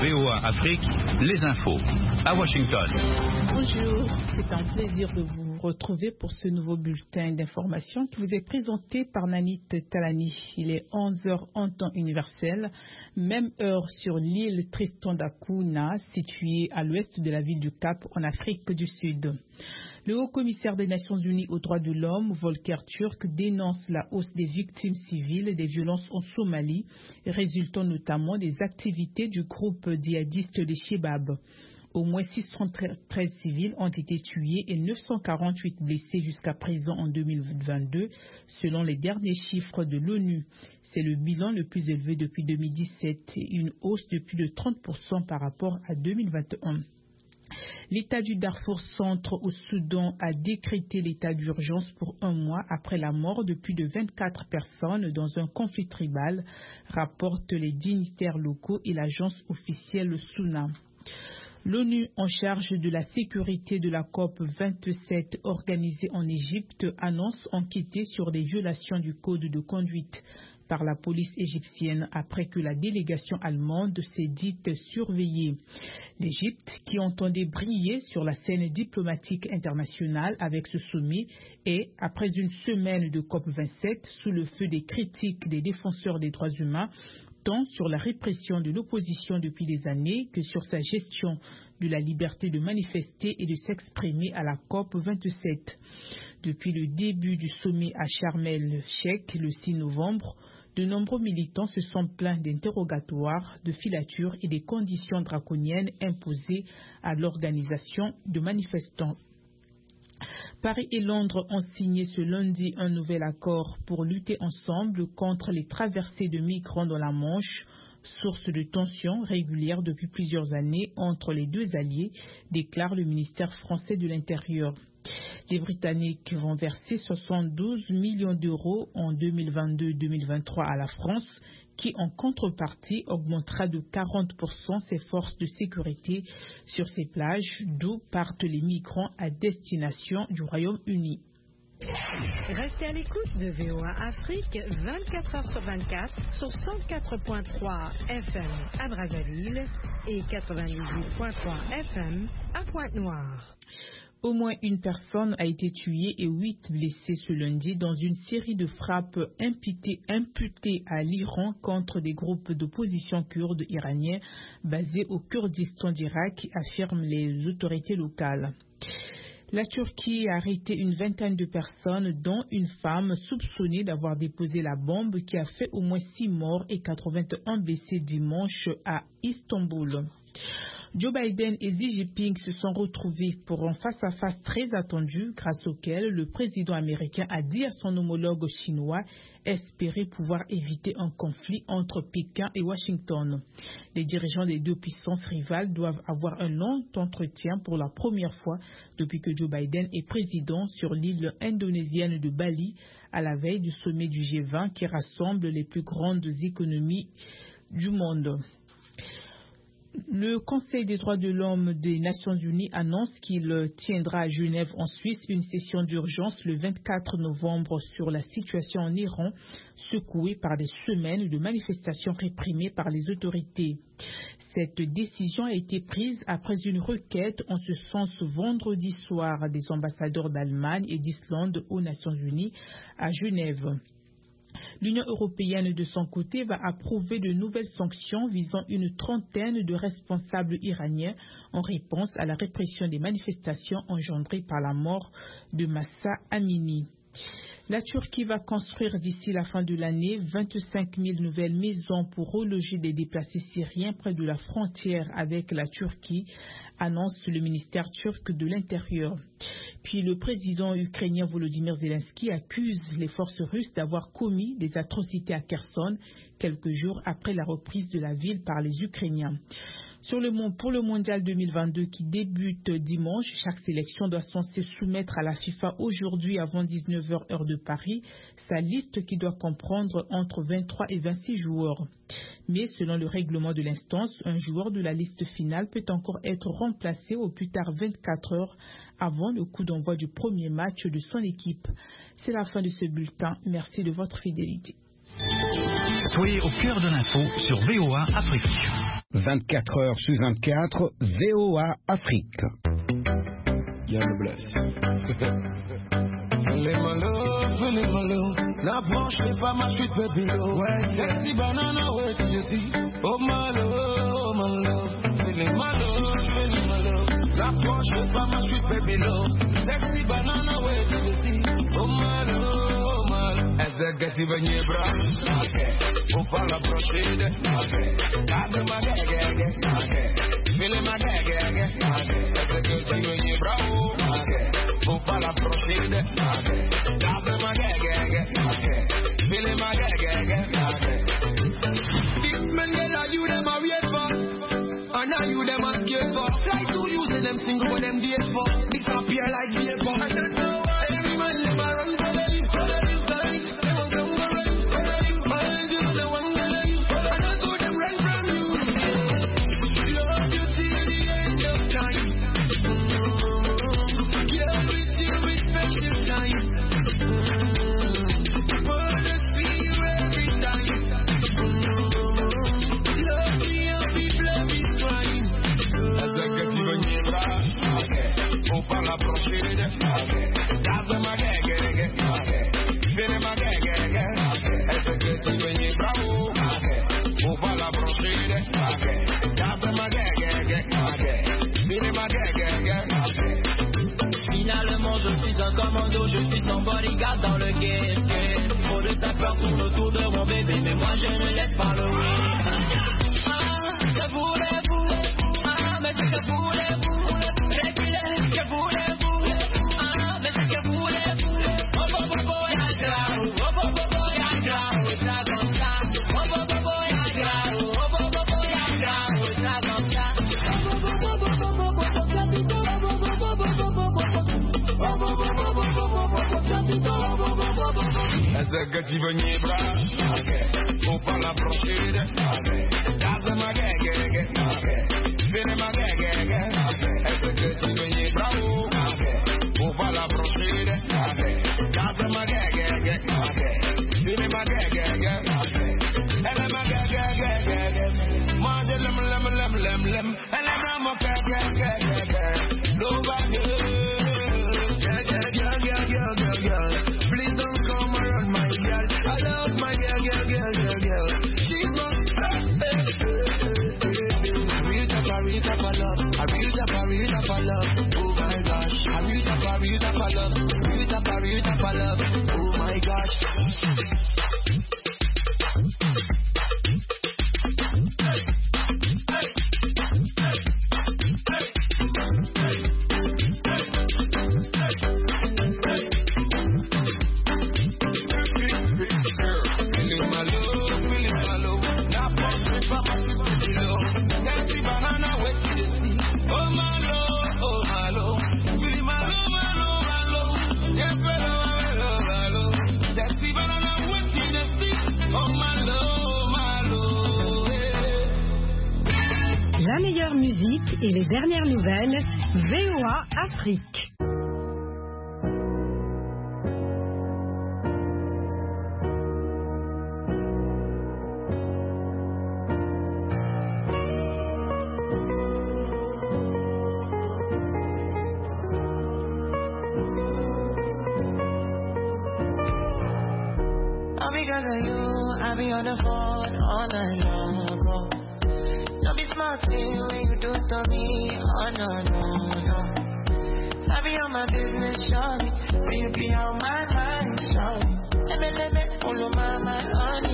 VOA Afrique, les infos. À Washington. Bonjour, c'est un plaisir de vous retrouver pour ce nouveau bulletin d'information qui vous est présenté par Nanit Talani. Il est 11h en temps universel, même heure sur l'île Tristan da Cunha, située à l'ouest de la ville du Cap en Afrique du Sud. Le haut-commissaire des Nations Unies aux droits de l'homme, Volker Turk, dénonce la hausse des victimes civiles et des violences en Somalie, résultant notamment des activités du groupe djihadiste des Shebab. Au moins 613 civils ont été tués et 948 blessés jusqu'à présent en 2022, selon les derniers chiffres de l'ONU. C'est le bilan le plus élevé depuis 2017, une hausse de plus de 30% par rapport à 2021. L'État du Darfour centre au Soudan a décrété l'état d'urgence pour un mois après la mort de plus de 24 personnes dans un conflit tribal, rapportent les dignitaires locaux et l'agence officielle SUNA. L'ONU en charge de la sécurité de la COP 27 organisée en Égypte annonce enquêter sur des violations du code de conduite par la police égyptienne après que la délégation allemande s'est dite surveillée. L'Égypte, qui entendait briller sur la scène diplomatique internationale avec ce sommet, est, après une semaine de COP27, sous le feu des critiques des défenseurs des droits humains, tant sur la répression de l'opposition depuis des années que sur sa gestion de la liberté de manifester et de s'exprimer à la COP 27. Depuis le début du sommet à Sharm el-Sheikh le 6 novembre, de nombreux militants se sont plaints d'interrogatoires, de filatures et des conditions draconiennes imposées à l'organisation de manifestants. Paris et Londres ont signé ce lundi un nouvel accord pour lutter ensemble contre les traversées de migrants dans la Manche, source de tensions régulières depuis plusieurs années entre les deux alliés, déclare le ministère français de l'Intérieur. Les Britanniques vont verser 72 millions d'euros en 2022-2023 à la France, qui en contrepartie augmentera de 40% ses forces de sécurité sur ces plages d'où partent les migrants à destination du Royaume-Uni. Restez à l'écoute de VOA Afrique 24 heures sur 24 sur 104.3 FM à Brazzaville et 98.3 FM à Pointe-Noire. Au moins une personne a été tuée et 8 blessés ce lundi dans une série de frappes imputées à l'Iran contre des groupes d'opposition kurdes iraniens basés au Kurdistan d'Irak, affirment les autorités locales. La Turquie a arrêté une vingtaine de personnes, dont une femme soupçonnée d'avoir déposé la bombe qui a fait au moins 6 morts et 81 blessés dimanche à Istanbul. Joe Biden et Xi Jinping se sont retrouvés pour un face-à-face très attendu grâce auquel le président américain a dit à son homologue chinois espérer pouvoir éviter un conflit entre Pékin et Washington. Les dirigeants des deux puissances rivales doivent avoir un long entretien pour la première fois depuis que Joe Biden est président sur l'île indonésienne de Bali à la veille du sommet du G20 qui rassemble les plus grandes économies du monde. Le Conseil des droits de l'homme des Nations Unies annonce qu'il tiendra à Genève en Suisse une session d'urgence le 24 novembre sur la situation en Iran, secouée par des semaines de manifestations réprimées par les autorités. Cette décision a été prise après une requête en ce sens vendredi soir des ambassadeurs d'Allemagne et d'Islande aux Nations Unies à Genève. L'Union européenne, de son côté, va approuver de nouvelles sanctions visant une trentaine de responsables iraniens en réponse à la répression des manifestations engendrées par la mort de Mahsa Amini. La Turquie va construire d'ici la fin de l'année 25 000 nouvelles maisons pour reloger des déplacés syriens près de la frontière avec la Turquie, annonce le ministère turc de l'Intérieur. Puis le président ukrainien Volodymyr Zelensky accuse les forces russes d'avoir commis des atrocités à Kherson quelques jours après la reprise de la ville par les Ukrainiens. Pour le mondial 2022 qui débute dimanche, chaque sélection doit censée soumettre à la FIFA aujourd'hui avant 19h heure de Paris sa liste qui doit comprendre entre 23 et 26 joueurs. Mais selon le règlement de l'instance, un joueur de la liste finale peut encore être remplacé au plus tard 24 heures avant le coup d'envoi du premier match de son équipe. C'est la fin de ce bulletin. Merci de votre fidélité. Soyez au cœur de l'info sur VOA Afrique. 24 heures sur 24, VOA Afrique. You're the blessed. Feeling my love. N'approche pas ma suite, baby love. Sexy banana, where do you see? Oh my love. Feeling my love. N'approche pas ma suite, baby love. Sexy banana, where do you see? Oh my love. Executive in your bra, okay. Faut l'approcher, okay. Garde ma gague, okay. Feeling my gague, okay. Executive in your bra, okay. Faut l'approcher, okay. Garde ma gague, okay. Feeling my gague, okay. Big men, are you them a wait for? And now you them a scared for? Fly to using them single when them date for. Disappear like vapor. I don't know why every man never run for the leaf. Finalement je suis un commando, je suis son bodyguard dans le game. Trop de sapeurs tournent autour de mon bébé, mais moi je ne laisse pas le win. Que voulez-vous? Mais c'est que voulez-vous? Reculez, que voulez-vous? Mais c'est que voulez-vous? Oh oh oh oh ya grau, oh oh oh oh ya grau, ça comme ça. Oh oh oh oh ya grau, oh oh oh oh ya grau, ça comme ça. Executive in your bra, okay. Faut l'approcher, okay. Garde ma gague, okay. Feeling my gague, okay. Executive in your bra, okay. Faut l'approcher, okay. Garde ma gague, okay. Feeling my gague, okay. Elle est ma gague, mange lem. Elle est ma gague. Nobody. Girl. Please don't come around my girl. I love my girl. She's my real type of love. A real type of love. Oh my gosh. A real type of love. Real type of love. Oh my gosh. La meilleure musique et les dernières nouvelles, VOA Afrique. All because of you, I be on the phone all night long. Don't be smart when you do it to me. Oh no. I be on my business, shawty. When you be on my mind, shawty. Let me follow my mind. Oh